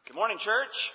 Good morning, church.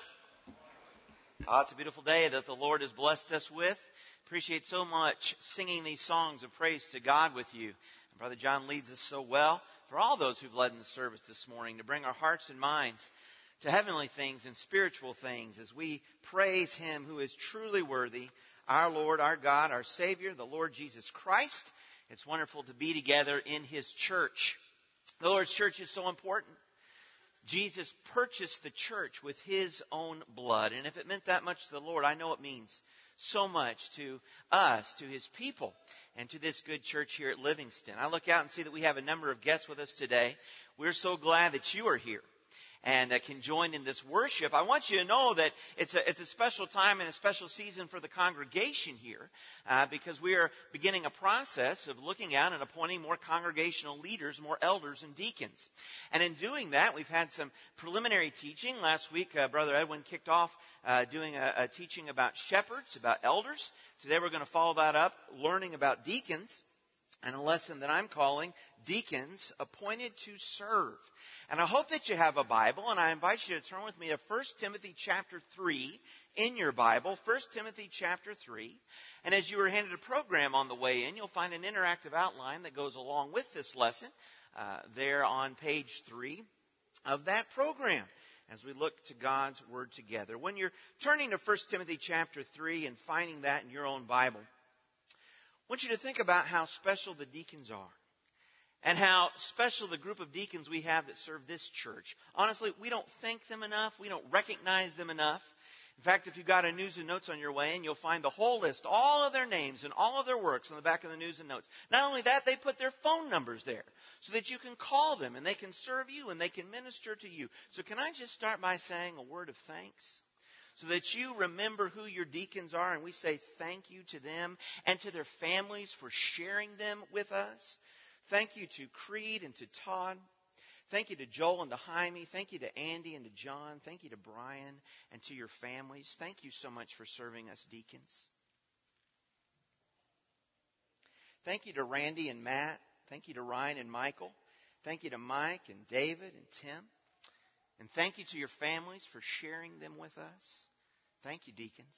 It's a beautiful day that the Lord has blessed us with. Appreciate so much singing these songs of praise to God with you. And Brother John leads us so well. For all those who've led in the service this morning, to bring our hearts and minds to heavenly things and spiritual things as we praise Him who is truly worthy, our Lord, our God, our Savior, the Lord Jesus Christ. It's wonderful to be together in His church. The Lord's church is so important. Jesus purchased the church with His own blood. And if it meant that much to the Lord, I know it means so much to us, to His people, and to this good church here at Livingston. I look out and see that we have a number of guests with us today. We're so glad that you are here and can join in this worship. I want you to know that it's a special time and a special season for the congregation here because we are beginning a process of looking at and appointing more congregational leaders, more elders and deacons. And in doing that, we've had some preliminary teaching. Last week, Brother Edwin kicked off doing a teaching about shepherds, about elders. Today we're going to follow that up, learning about deacons, and a lesson that I'm calling Deacons Appointed to Serve. And I hope that you have a Bible, and I invite you to turn with me to 1 Timothy chapter 3 in your Bible, 1 Timothy chapter 3. And as you were handed a program on the way in, you'll find an interactive outline that goes along with this lesson there on page 3 of that program as we look to God's Word together. When you're turning to 1 Timothy chapter 3 and finding that in your own Bible, I want you to think about how special the deacons are and how special the group of deacons we have that serve this church. Honestly, we don't thank them enough. We don't recognize them enough. In fact, if you've got a news and notes on your way in, you'll find the whole list, all of their names and all of their works on the back of the news and notes. Not only that, they put their phone numbers there so that you can call them and they can serve you and they can minister to you. So can I just start by saying a word of thanks? So that you remember who your deacons are, and we say thank you to them and to their families for sharing them with us. Thank you to Creed and to Todd. Thank you to Joel and to Jaime. Thank you to Andy and to John. Thank you to Brian and to your families. Thank you so much for serving us deacons. Thank you to Randy and Matt. Thank you to Ryan and Michael. Thank you to Mike and David and Tim. And thank you to your families for sharing them with us. Thank you, deacons.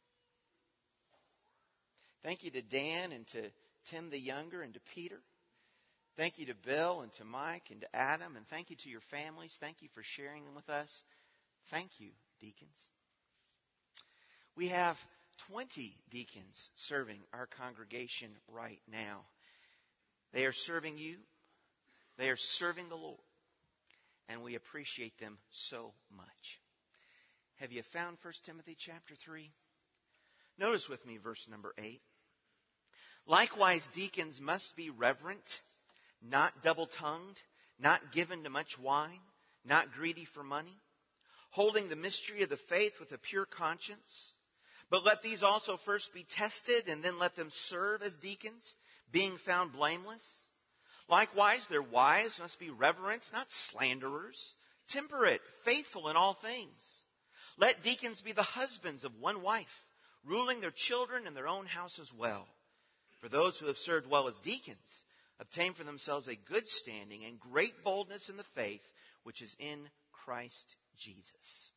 Thank you to Dan and to Tim the Younger and to Peter. Thank you to Bill and to Mike and to Adam. And thank you to your families. Thank you for sharing them with us. Thank you, deacons. We have 20 deacons serving our congregation right now. They are serving you. They are serving the Lord. And we appreciate them so much. Have you found 1 Timothy chapter 3? Notice with me verse number 8. Likewise, deacons must be reverent, not double-tongued, not given to much wine, not greedy for money, holding the mystery of the faith with a pure conscience. But let these also first be tested, and then let them serve as deacons, being found blameless. Likewise, their wives must be reverent, not slanderers, temperate, faithful in all things. Let deacons be the husbands of one wife, ruling their children and their own house as well. For those who have served well as deacons obtain for themselves a good standing and great boldness in the faith which is in Christ Jesus.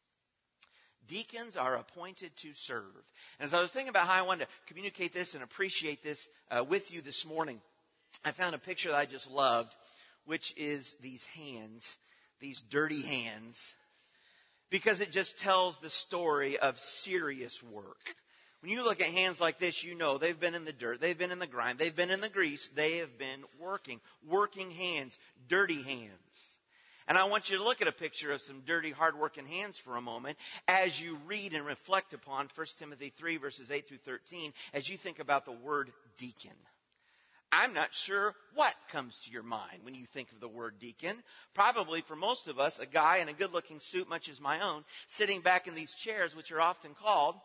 Deacons are appointed to serve. And as I was thinking about how I wanted to communicate this and appreciate this with you this morning, I found a picture that I just loved, which is these hands, these dirty hands, because it just tells the story of serious work. When you look at hands like this, you know they've been in the dirt, they've been in the grime, they've been in the grease, they have been working hands, dirty hands. And I want you to look at a picture of some dirty, hard-working hands for a moment as you read and reflect upon 1 Timothy 3, verses 8 through 13, as you think about the word deacon. I'm not sure what comes to your mind when you think of the word deacon. Probably for most of us, a guy in a good-looking suit, much as my own, sitting back in these chairs, which are often called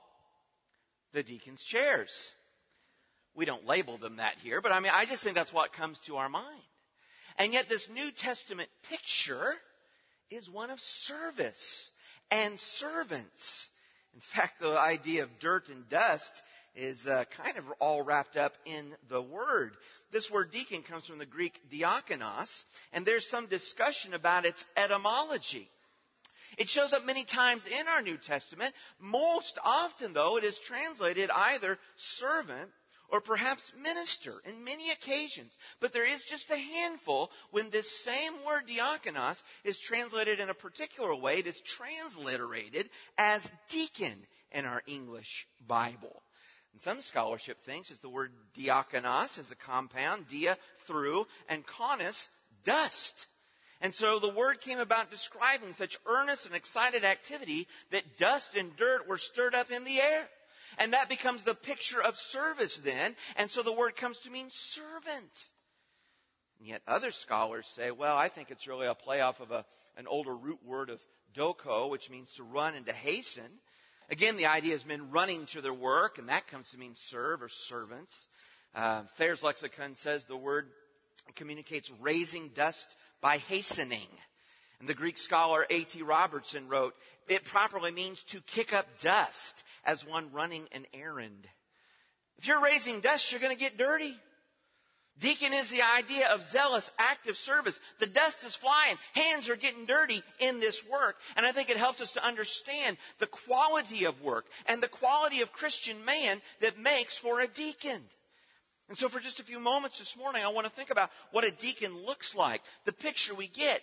the deacon's chairs. We don't label them that here, but I just think that's what comes to our mind. And yet this New Testament picture is one of service and servants. In fact, the idea of dirt and dust is kind of all wrapped up in the word. This word deacon comes from the Greek diakonos, and there's some discussion about its etymology. It shows up many times in our New Testament. Most often, though, it is translated either servant or perhaps minister in many occasions. But there is just a handful when this same word diakonos is translated in a particular way. It is transliterated as deacon in our English Bible. And some scholarship thinks it's the word diakonos as a compound, dia, through, and konos, dust. And so the word came about describing such earnest and excited activity that dust and dirt were stirred up in the air. And that becomes the picture of service then. And so the word comes to mean servant. And yet other scholars say, well, I think it's really a play off of an older root word of doko, which means to run and to hasten. Again, the idea is men running to their work, and that comes to mean serve or servants. Thayer's lexicon says the word communicates raising dust by hastening. And the Greek scholar A.T. Robertson wrote, it properly means to kick up dust as one running an errand. If you're raising dust, you're going to get dirty. Deacon is the idea of zealous, active service. The dust is flying. Hands are getting dirty in this work. And I think it helps us to understand the quality of work and the quality of Christian man that makes for a deacon. And so for just a few moments this morning, I want to think about what a deacon looks like. The picture we get,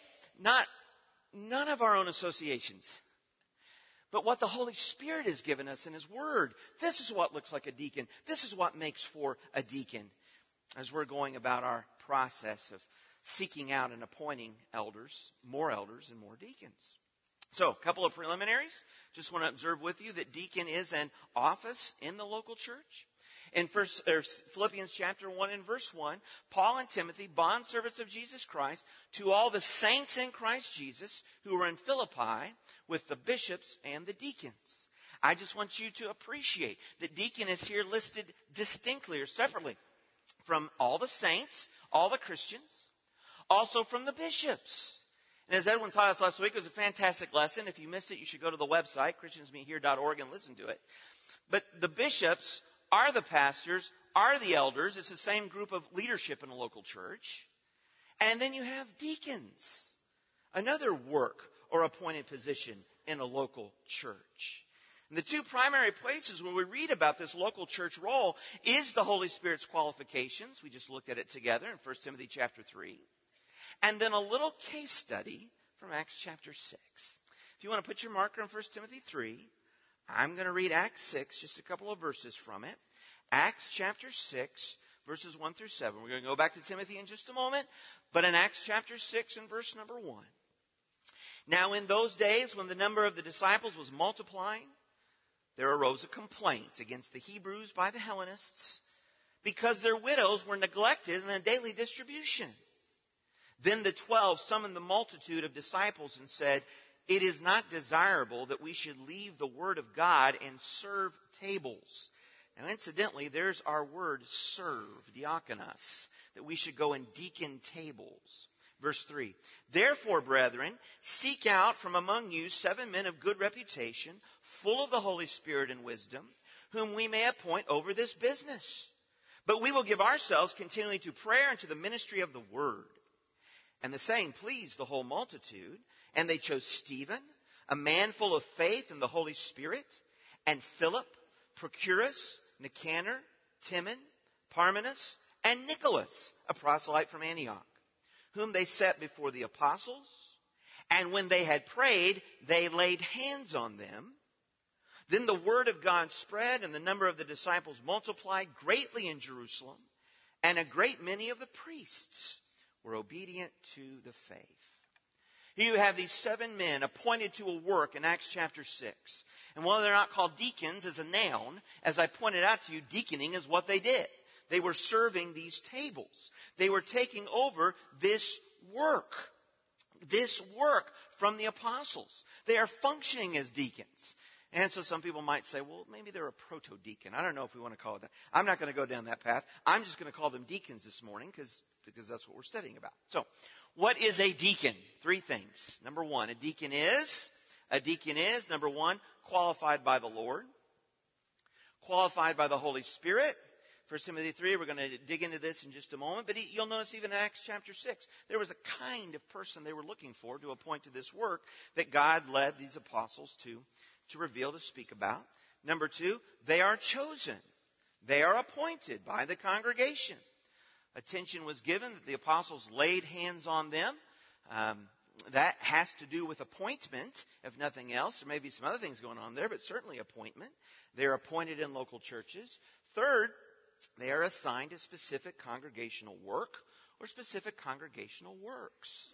none of our own associations, but what the Holy Spirit has given us in His Word. This is what looks like a deacon. This is what makes for a deacon as we're going about our process of seeking out and appointing elders and more deacons. So, a couple of preliminaries. Just want to observe with you that deacon is an office in the local church. In Philippians chapter 1 and verse 1, Paul and Timothy, bondservants of Jesus Christ, to all the saints in Christ Jesus who are in Philippi with the bishops and the deacons. I just want you to appreciate that deacon is here listed distinctly or separately from all the saints, all the Christians, also from the bishops. And as Edwin taught us last week, it was a fantastic lesson. If you missed it, you should go to the website, christiansmeethere.org, and listen to it. But the bishops are the pastors, are the elders. It's the same group of leadership in a local church. And then you have deacons, another work or appointed position in a local church. And the two primary places where we read about this local church role is the Holy Spirit's qualifications. We just looked at it together in 1 Timothy chapter 3. And then a little case study from Acts chapter 6. If you want to put your marker in 1 Timothy 3, I'm going to read Acts 6, just a couple of verses from it. Acts chapter 6, verses 1 through 7. We're going to go back to Timothy in just a moment. But in Acts chapter 6 and verse number 1. Now in those days when the number of the disciples was multiplying, there arose a complaint against the Hebrews by the Hellenists because their widows were neglected in the daily distribution. Then the 12 summoned the multitude of disciples and said, it is not desirable that we should leave the word of God and serve tables. Now, incidentally, there's our word serve, diakonos, that we should go and deacon tables. Verse 3, therefore, brethren, seek out from among you 7 men of good reputation, full of the Holy Spirit and wisdom, whom we may appoint over this business. But we will give ourselves continually to prayer and to the ministry of the word. And the saying pleased the whole multitude, and they chose Stephen, a man full of faith and the Holy Spirit, and Philip, Prochorus, Nicanor, Timon, Parmenas, and Nicholas, a proselyte from Antioch, whom they set before the apostles. And when they had prayed, they laid hands on them. Then the word of God spread, and the number of the disciples multiplied greatly in Jerusalem, and a great many of the priests were obedient to the faith. Here you have these 7 men appointed to a work in Acts chapter 6. And while they're not called deacons as a noun, as I pointed out to you, deaconing is what they did. They were serving these tables. They were taking over this work from the apostles. They are functioning as deacons. And so some people might say, well, maybe they're a proto-deacon. I don't know if we want to call it that. I'm not going to go down that path. I'm just going to call them deacons this morning because that's what we're studying about. So, what is a deacon? 3 things. Number 1, a deacon is, number 1, qualified by the Lord, qualified by the Holy Spirit, 1 Timothy 3, we're going to dig into this in just a moment, but you'll notice even in Acts chapter 6, there was a kind of person they were looking for to appoint to this work that God led these apostles to reveal, to speak about. Number 2, they are chosen. They are appointed by the congregation. Attention was given that the apostles laid hands on them. That has to do with appointment, if nothing else. There may be some other things going on there, but certainly appointment. They're appointed in local churches. Third, they are assigned to specific congregational work or specific congregational works.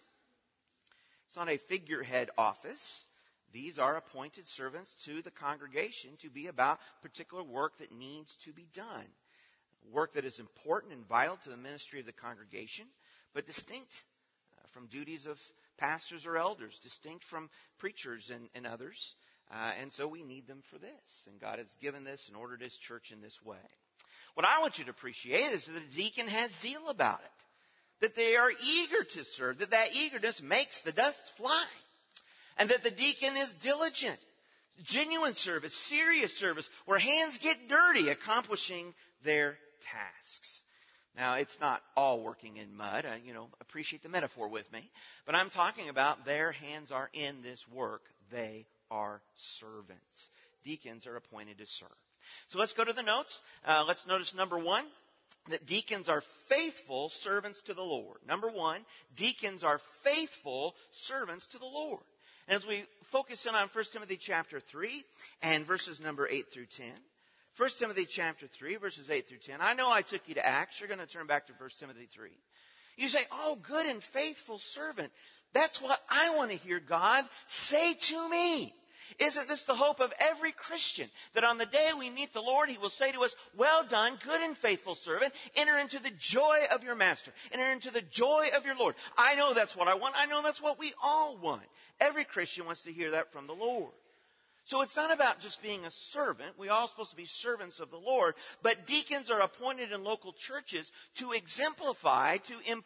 It's not a figurehead office. These are appointed servants to the congregation to be about particular work that needs to be done. Work that is important and vital to the ministry of the congregation, but distinct from duties of pastors or elders, distinct from preachers and others. And so we need them for this. And God has given this and ordered His church in this way. What I want you to appreciate is that the deacon has zeal about it. That they are eager to serve. That eagerness makes the dust fly. And that the deacon is diligent. Genuine service, serious service, where hands get dirty accomplishing their tasks. Now, it's not all working in mud. Appreciate the metaphor with me. But I'm talking about their hands are in this work. They are servants. Deacons are appointed to serve. So let's go to the notes. Let's notice number 1, that deacons are faithful servants to the Lord. Number 1, deacons are faithful servants to the Lord. And as we focus in on 1 Timothy chapter 3 and verses number 8 through 10, 1 Timothy chapter 3, verses 8 through 10. I know I took you to Acts. You're going to turn back to 1 Timothy 3. You say, oh, good and faithful servant. That's what I want to hear God say to me. Isn't this the hope of every Christian? That on the day we meet the Lord, He will say to us, well done, good and faithful servant. Enter into the joy of your master. Enter into the joy of your Lord. I know that's what I want. I know that's what we all want. Every Christian wants to hear that from the Lord. So it's not about just being a servant. We're all supposed to be servants of the Lord. But deacons are appointed in local churches to exemplify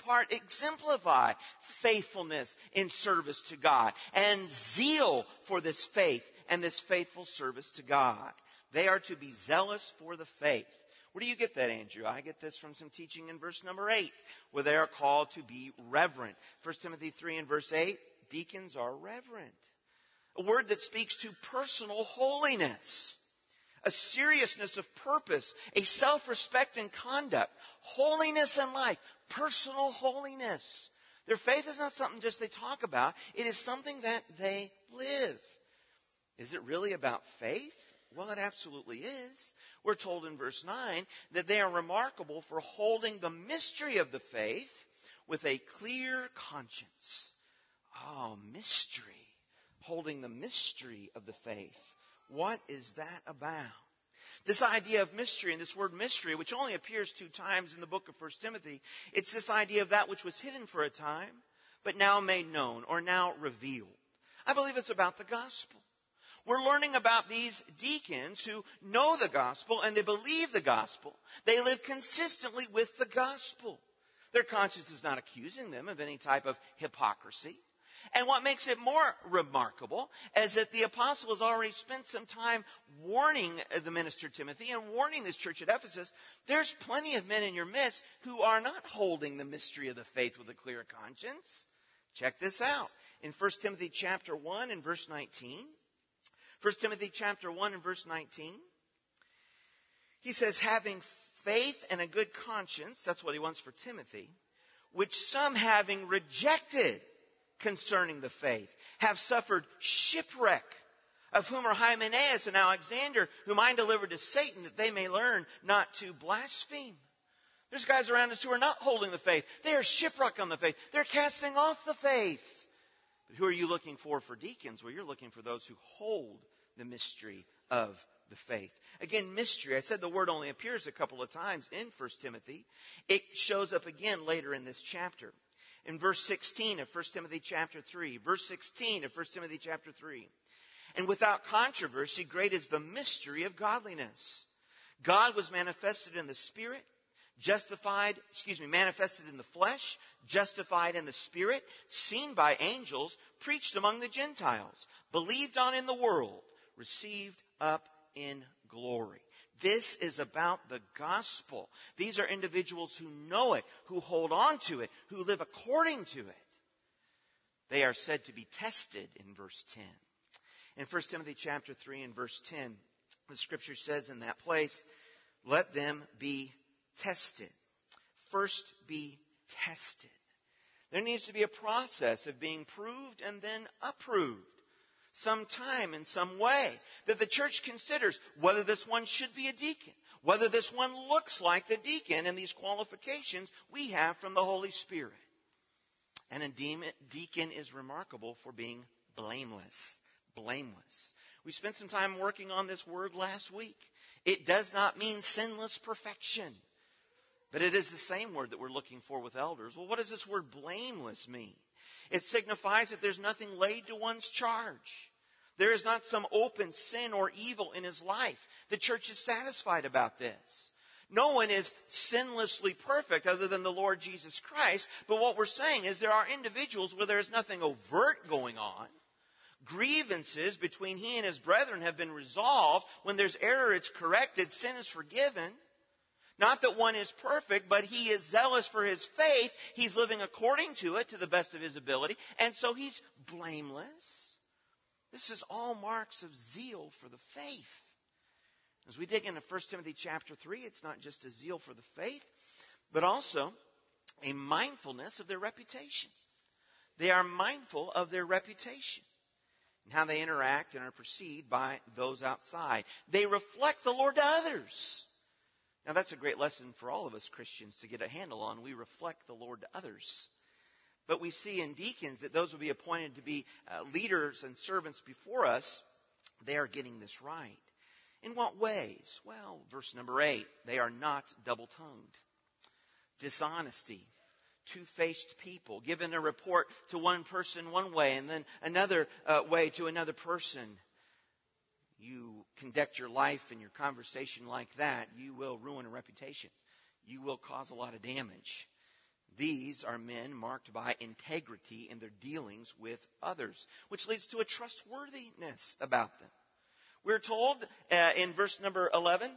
faithfulness in service to God and zeal for this faith and this faithful service to God. They are to be zealous for the faith. Where do you get that, Andrew? I get this from some teaching in verse number 8, where they are called to be reverent. 1 Timothy 3 and verse 8, deacons are reverent. A word that speaks to personal holiness, a seriousness of purpose, a self-respect in conduct, holiness in life, personal holiness. Their faith is not something just they talk about. It is something that they live. Is it really about faith? Well, it absolutely is. We're told in verse 9 that they are remarkable for holding the mystery of the faith with a clear conscience. Oh, mystery. Holding the mystery of the faith. What is that about? This idea of mystery, and this word mystery, which only appears 2 times in the book of 1 Timothy, it's this idea of that which was hidden for a time, but now made known, or now revealed. I believe it's about the gospel. We're learning about these deacons who know the gospel and they believe the gospel. They live consistently with the gospel. Their conscience is not accusing them of any type of hypocrisy. And what makes it more remarkable is that the apostle has already spent some time warning the minister Timothy and warning this church at Ephesus. There's plenty of men in your midst who are not holding the mystery of the faith with a clear conscience. Check this out. In 1 Timothy chapter 1 and verse 19. 1 Timothy chapter 1 and verse 19. He says, having faith and a good conscience, that's what he wants for Timothy, which some having rejected concerning the faith, have suffered shipwreck, of whom are Hymenaeus and Alexander, whom I delivered to Satan, that they may learn not to blaspheme. There's guys around us who are not holding the faith. They are shipwrecked on the faith. They're casting off the faith. But who are you looking for deacons? Well, you're looking for those who hold the mystery of the faith. Again, mystery. I said the word only appears a couple of times in 1 Timothy. It shows up again later in this chapter. In verse 16 of 1 Timothy chapter 3. Verse 16 of 1 Timothy chapter 3. And without controversy, great is the mystery of godliness. God was manifested in the Spirit, manifested in the flesh, justified in the Spirit, seen by angels, preached among the Gentiles, believed on in the world, received up in glory. This is about the gospel. These are individuals who know it, who hold on to it, who live according to it. They are said to be tested in verse 10. In 1 Timothy chapter 3 and verse 10, the scripture says in that place, let them be tested. First be tested. There needs to be a process of being proved and then approved. Some time in some way that the church considers whether this one should be a deacon, whether this one looks like the deacon, and these qualifications we have from the Holy Spirit. And a deacon is remarkable for being blameless. Blameless. We spent some time working on this word last week. It does not mean sinless perfection, but it is the same word that we're looking for with elders. Well, what does this word blameless mean? It signifies that there's nothing laid to one's charge. There is not some open sin or evil in his life. The church is satisfied about this. No one is sinlessly perfect other than the Lord Jesus Christ. But what we're saying is there are individuals where there is nothing overt going on. Grievances between he and his brethren have been resolved. When there's error, it's corrected. Sin is forgiven. Not that one is perfect, but he is zealous for his faith. He's living according to it to the best of his ability. And so he's blameless. This is all marks of zeal for the faith. As we dig into 1 Timothy chapter 3, it's not just a zeal for the faith, but also a mindfulness of their reputation. They are mindful of their reputation and how they interact and are perceived by those outside. They reflect the Lord to others. Now, that's a great lesson for all of us Christians to get a handle on. We reflect the Lord to others. But we see in deacons that those will be appointed to be leaders and servants before us. They are getting this right. In what ways? Well, verse number 8, they are not double-tongued. Dishonesty. Two-faced people. Giving a report to one person one way and then another way to another person. You conduct your life and your conversation like that, you will ruin a reputation. You will cause a lot of damage. These are men marked by integrity in their dealings with others, which leads to a trustworthiness about them. We're told in verse number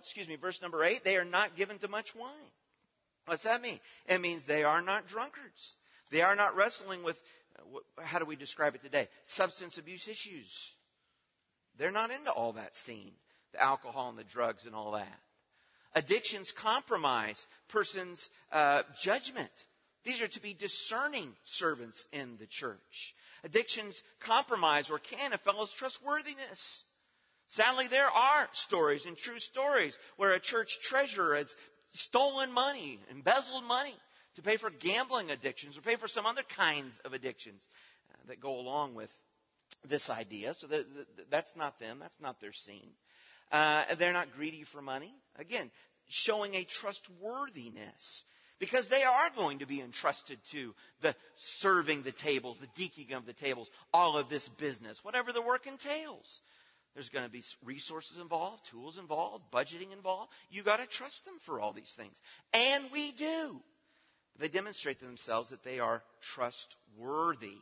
8, they are not given to much wine. What's that mean? It means they are not drunkards. They are not wrestling with, how do we describe it today? Substance abuse issues. They're not into all that scene, the alcohol and the drugs and all that. Addictions compromise person's judgment. These are to be discerning servants in the church. Addictions compromise or can a fellow's trustworthiness. Sadly, there are stories and true stories where a church treasurer has stolen money, embezzled money to pay for gambling addictions or pay for some other kinds of addictions that go along with this idea. So that's not them. That's not their scene. They're not greedy for money. Again, showing a trustworthiness. Because they are going to be entrusted to the serving the tables, the deaconing of the tables, all of this business, whatever the work entails. There's going to be resources involved, tools involved, budgeting involved. You got to trust them for all these things. And we do. They demonstrate to themselves that they are trustworthy.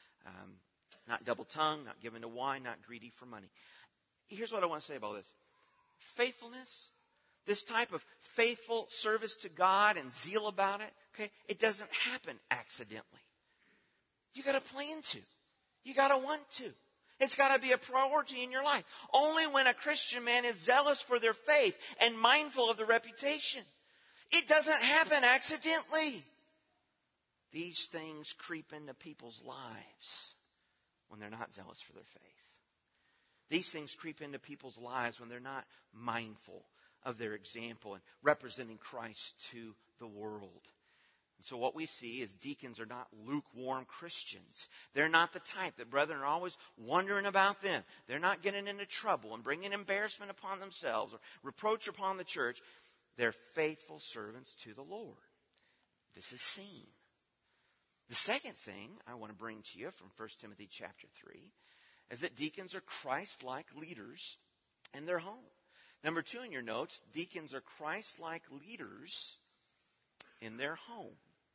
Not double-tongued, not given to wine, not greedy for money. Here's what I want to say about this. Faithfulness, this type of faithful service to God and zeal about it, okay, it doesn't happen accidentally. You got to plan to. You got to want to. It's got to be a priority in your life. Only when a Christian man is zealous for their faith and mindful of the reputation. It doesn't happen accidentally. These things creep into people's lives when they're not zealous for their faith. These things creep into people's lives when they're not mindful of their example and representing Christ to the world. And so what we see is deacons are not lukewarm Christians. They're not the type that brethren are always wondering about them. They're not getting into trouble and bringing embarrassment upon themselves or reproach upon the church. They're faithful servants to the Lord. This is seen. The second thing I want to bring to you from 1 Timothy chapter 3 is that deacons are Christ-like leaders in their home. Number 2 in your notes, deacons are Christ-like leaders in their home.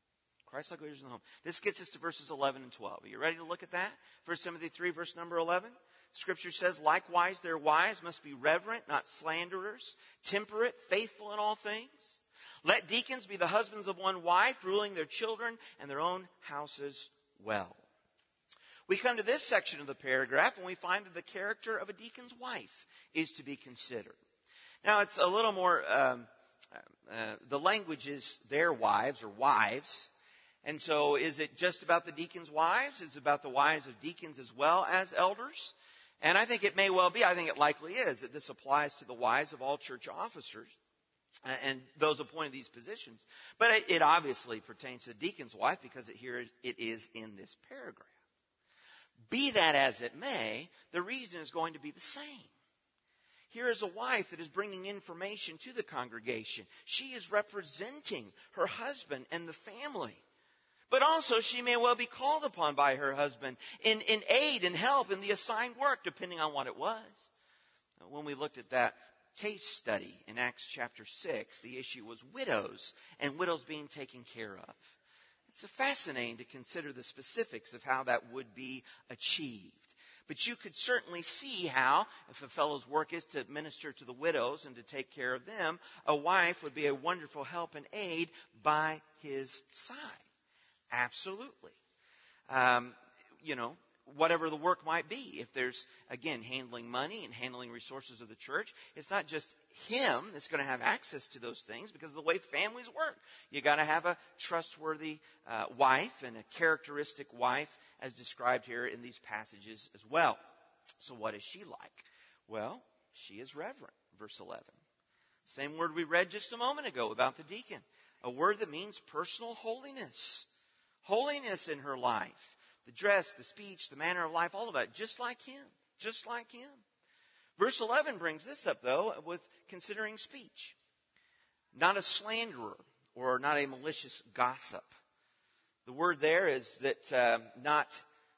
Christ-like leaders in the home. This gets us to verses 11 and 12. Are you ready to look at that? 1 Timothy 3, verse number 11. Scripture says, likewise, their wives must be reverent, not slanderers, temperate, faithful in all things. Let deacons be the husbands of one wife, ruling their children and their own houses well. We come to this section of the paragraph and we find that the character of a deacon's wife is to be considered. Now, it's a little more, the language is their wives or wives. And so is it just about the deacons' wives? Is it about the wives of deacons as well as elders? And I think it may well be, I think it likely is, that this applies to the wives of all church officers and those appointed these positions. But it obviously pertains to the deacon's wife because it is in this paragraph. Be that as it may, the reason is going to be the same. Here is a wife that is bringing information to the congregation. She is representing her husband and the family. But also she may well be called upon by her husband in aid and help in the assigned work, depending on what it was. When we looked at that case study in Acts chapter 6, the issue was widows and widows being taken care of. It's fascinating to consider the specifics of how that would be achieved. But you could certainly see how, if a fellow's work is to minister to the widows and to take care of them, a wife would be a wonderful help and aid by his side. Absolutely. Whatever the work might be. If there's, again, handling money and handling resources of the church, it's not just him that's going to have access to those things because of the way families work. You got to have a trustworthy wife and a characteristic wife as described here in these passages as well. So what is she like? Well, she is reverent, verse 11. Same word we read just a moment ago about the deacon. A word that means personal holiness. Holiness in her life. The dress, the speech, the manner of life, all of that, just like him. Just like him. Verse 11 brings this up, though, with considering speech. Not a slanderer or not a malicious gossip. The word there is that not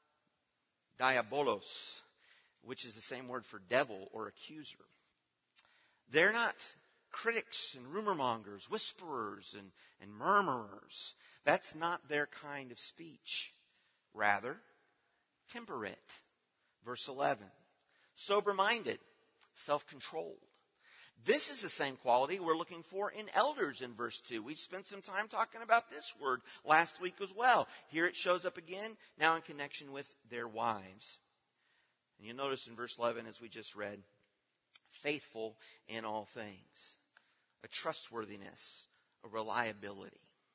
diabolos, which is the same word for devil or accuser. They're not critics and rumor mongers, whisperers and murmurers. That's not their kind of speech. Rather, temperate. Verse 11. Sober-minded, self-controlled. This is the same quality we're looking for in elders in verse 2. We spent some time talking about this word last week as well. Here it shows up again, now in connection with their wives. And you'll notice in verse 11, as we just read, faithful in all things. A trustworthiness, a reliability.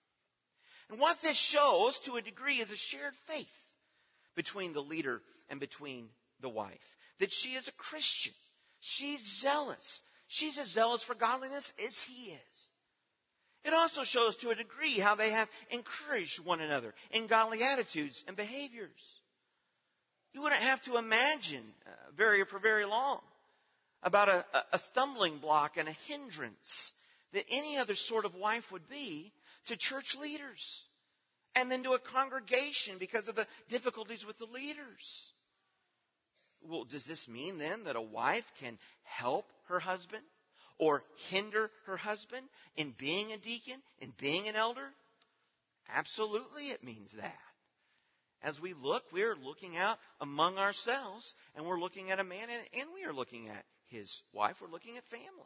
And what this shows, to a degree, is a shared faith between the leader and between the wife. That she is a Christian. She's zealous. She's as zealous for godliness as he is. It also shows, to a degree, how they have encouraged one another in godly attitudes and behaviors. You wouldn't have to imagine for very long about a stumbling block and a hindrance that any other sort of wife would be to church leaders, and then to a congregation because of the difficulties with the leaders. Well, does this mean then that a wife can help her husband or hinder her husband in being a deacon, in being an elder? Absolutely it means that. As we look, we're looking out among ourselves, and we're looking at a man, and we are looking at his wife. We're looking at family.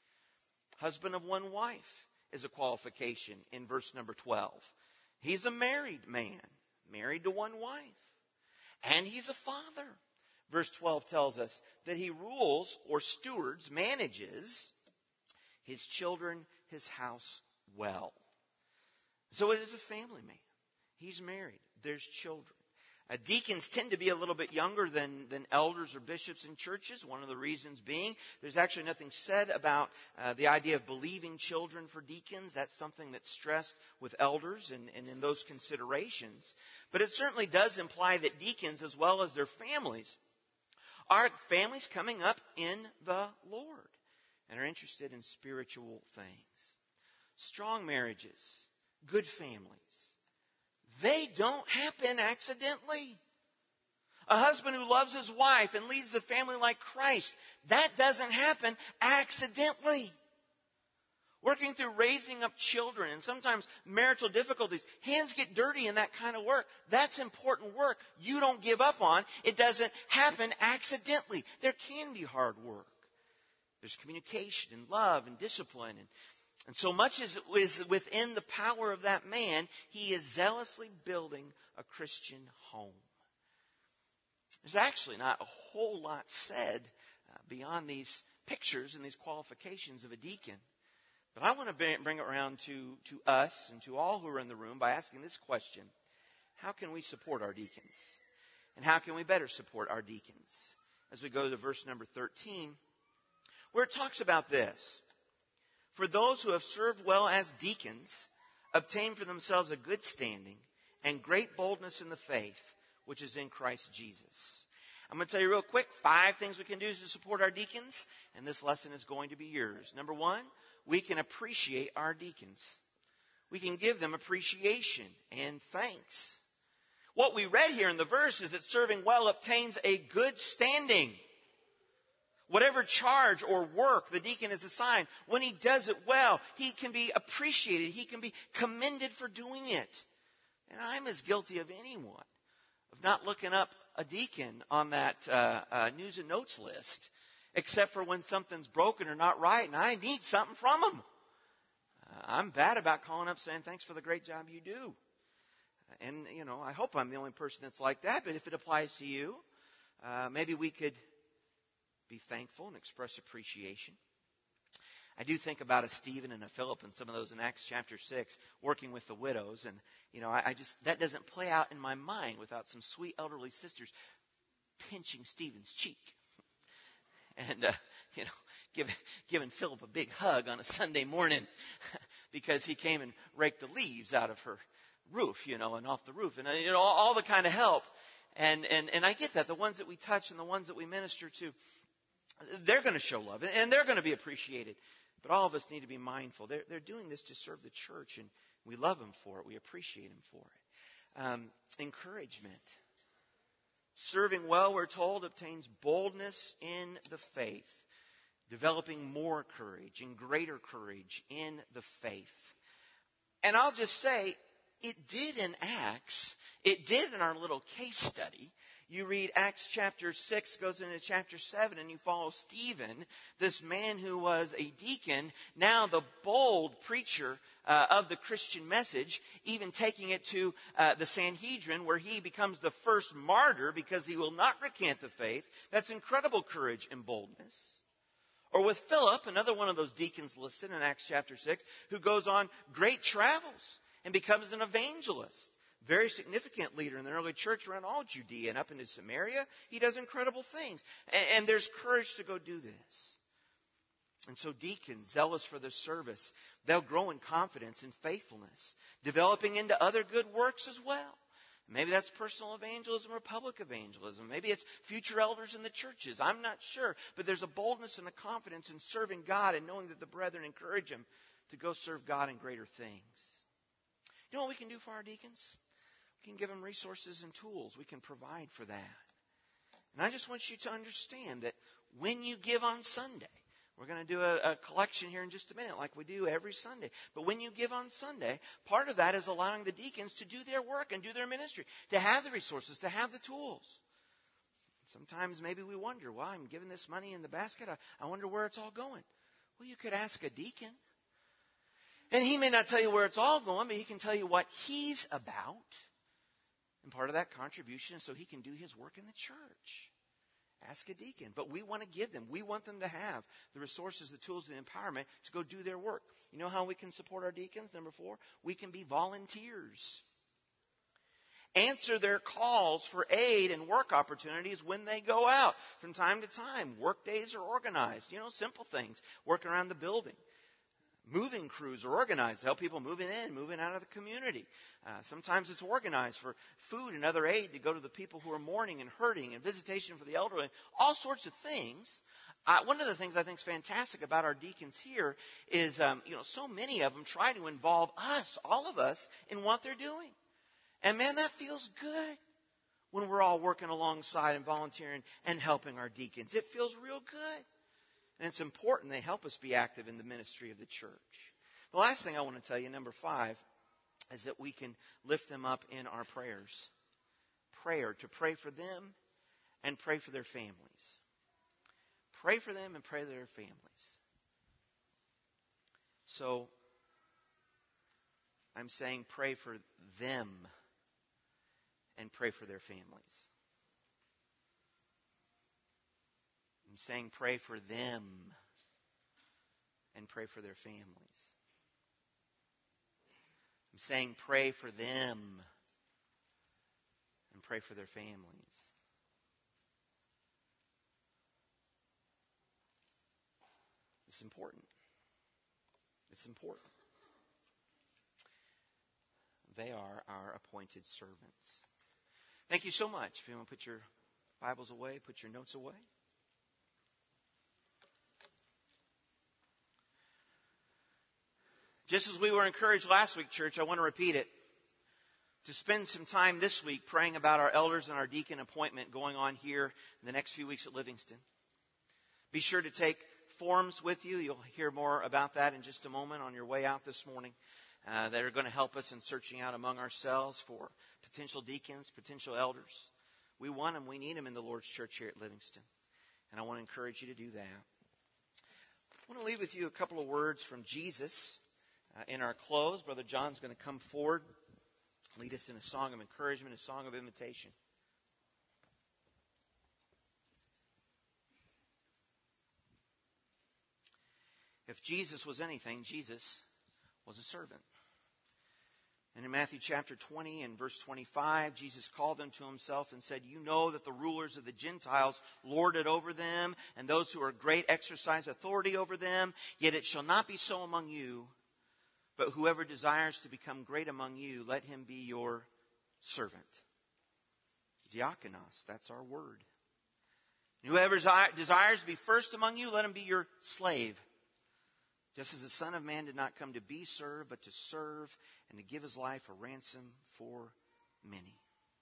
Husband of one wife is a qualification in verse number 12. He's a married man, married to one wife. And he's a father. Verse 12 tells us that he rules or stewards, manages his children, his house well. So it is a family man. He's married. There's children. Deacons tend to be a little bit younger than elders or bishops in churches. One of the reasons being, there's actually nothing said about the idea of believing children for deacons. That's something that's stressed with elders and in those considerations. But it certainly does imply that deacons, as well as their families, are families coming up in the Lord and are interested in spiritual things. Strong marriages, good families. They don't happen accidentally. A husband who loves his wife and leads the family like Christ, that doesn't happen accidentally. working through raising up children and sometimes marital difficulties. Hands get dirty in that kind of work. That's important work you don't give up on. It doesn't happen accidentally. There can be hard work. There's communication and love and discipline. And so much as is within the power of that man, he is zealously building a Christian home. There's actually not a whole lot said beyond these pictures and these qualifications of a deacon. But I want to bring it around to us and to all who are in the room by asking this question. How can we support our deacons? And how can we better support our deacons? As we go to verse number 13, where it talks about this. For those who have served well as deacons obtain for themselves a good standing and great boldness in the faith, which is in Christ Jesus. I'm going to tell you real quick 5 things we can do to support our deacons, and this lesson is going to be yours. Number 1, we can appreciate our deacons. We can give them appreciation and thanks. What we read here in the verse is that serving well obtains a good standing. Whatever charge or work the deacon is assigned, when he does it well, he can be appreciated. He can be commended for doing it. And I'm as guilty of anyone of not looking up a deacon on that news and notes list, except for when something's broken or not right and I need something from them. I'm bad about calling up saying, thanks for the great job you do. And, I hope I'm the only person that's like that, but if it applies to you, maybe we could be thankful and express appreciation. I do think about a Stephen and a Philip and some of those in Acts chapter 6 working with the widows. And, I just, that doesn't play out in my mind without some sweet elderly sisters pinching Stephen's cheek. And, giving Philip a big hug on a Sunday morning because he came and raked the leaves out of her roof, and off the roof. And, all the kind of help. And I get that. The ones that we touch and the ones that we minister to, they're going to show love and they're going to be appreciated. But all of us need to be mindful. They're doing this to serve the church, and we love them for it. We appreciate them for it. Encouragement. Serving well, we're told, obtains boldness in the faith. Developing more courage and greater courage in the faith. And I'll just say, it did in Acts. It did in our little case study. You read Acts chapter 6, goes into chapter 7, and you follow Stephen, this man who was a deacon, now the bold preacher of the Christian message, even taking it to the Sanhedrin, where he becomes the first martyr because he will not recant the faith. That's incredible courage and boldness. Or with Philip, another one of those deacons listed in Acts chapter 6, who goes on great travels and becomes an evangelist. Very significant leader in the early church around all Judea and up into Samaria. He does incredible things. And there's courage to go do this. And so deacons, zealous for their service, they'll grow in confidence and faithfulness, developing into other good works as well. Maybe that's personal evangelism or public evangelism. Maybe it's future elders in the churches. I'm not sure. But there's a boldness and a confidence in serving God and knowing that the brethren encourage him to go serve God in greater things. You know what we can do for our deacons? We can give them resources and tools. We can provide for that. And I just want you to understand that when you give on Sunday, we're going to do a collection here in just a minute like we do every Sunday. But when you give on Sunday, part of that is allowing the deacons to do their work and do their ministry, to have the resources, to have the tools. Sometimes maybe we wonder, well, I'm giving this money in the basket. I wonder where it's all going. Well, you could ask a deacon. And he may not tell you where it's all going, but he can tell you what he's about. And part of that contribution is so he can do his work in the church. Ask a deacon. But we want to give them. We want them to have the resources, the tools, the empowerment to go do their work. You know how we can support our deacons? Number 4, we can be volunteers. Answer their calls for aid and work opportunities when they go out. From time to time, work days are organized. Simple things. Working around the building. Moving crews are organized to help people moving in, moving out of the community. Sometimes it's organized for food and other aid to go to the people who are mourning and hurting, and visitation for the elderly, all sorts of things. One of the things I think is fantastic about our deacons here is, so many of them try to involve us, all of us, in what they're doing. And man, that feels good when we're all working alongside and volunteering and helping our deacons. It feels real good. And it's important they help us be active in the ministry of the church. The last thing I want to tell you, number 5, is that we can lift them up in our prayers. Prayer, to pray for them and pray for their families. Pray for them and pray for their families. So, I'm saying pray for them and pray for their families. I'm saying pray for them and pray for their families. I'm saying pray for them and pray for their families. It's important. It's important. They are our appointed servants. Thank you so much. If you want to put your Bibles away, put your notes away. Just as we were encouraged last week, church, I want to repeat it. To spend some time this week praying about our elders and our deacon appointment going on here in the next few weeks at Livingston. Be sure to take forms with you. You'll hear more about that in just a moment on your way out this morning. That are going to help us in searching out among ourselves for potential deacons, potential elders. We want them. We need them in the Lord's church here at Livingston. And I want to encourage you to do that. I want to leave with you a couple of words from Jesus in our close. Brother John's going to come forward, lead us in a song of encouragement, a song of invitation. If Jesus was anything, Jesus was a servant. And in Matthew chapter 20 and verse 25, Jesus called them to himself and said, "You know that the rulers of the Gentiles lord it over them, and those who are great exercise authority over them. Yet it shall not be so among you. But whoever desires to become great among you, let him be your servant." Diakonos, that's our word. And whoever desires to be first among you, let him be your slave. Just as the Son of Man did not come to be served, but to serve and to give his life a ransom for many.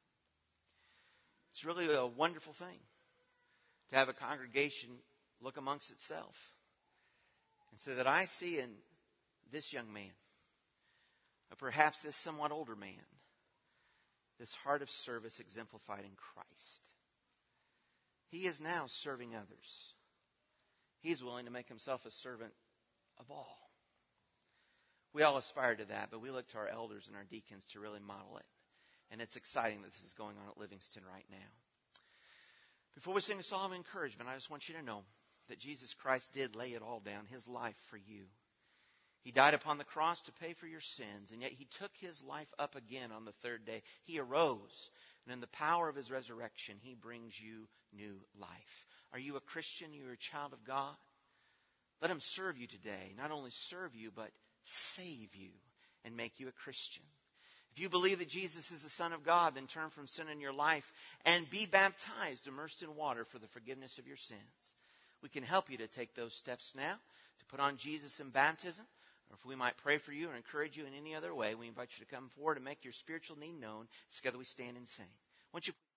It's really a wonderful thing to have a congregation look amongst itself and say that I see in this young man, or perhaps this somewhat older man, this heart of service exemplified in Christ. He is now serving others. He is willing to make himself a servant of all. We all aspire to that, but we look to our elders and our deacons to really model it. And it's exciting that this is going on at Livingston right now. Before we sing a song of encouragement, I just want you to know that Jesus Christ did lay it all down, his life for you. He died upon the cross to pay for your sins, and yet he took his life up again on the third day. He arose, and in the power of his resurrection, he brings you new life. Are you a Christian? You're a child of God? Let him serve you today. Not only serve you, but save you and make you a Christian. If you believe that Jesus is the Son of God, then turn from sin in your life and be baptized, immersed in water for the forgiveness of your sins. We can help you to take those steps now, to put on Jesus in baptism. Or if we might pray for you or encourage you in any other way, we invite you to come forward and make your spiritual need known. Together we stand and sing. Won't you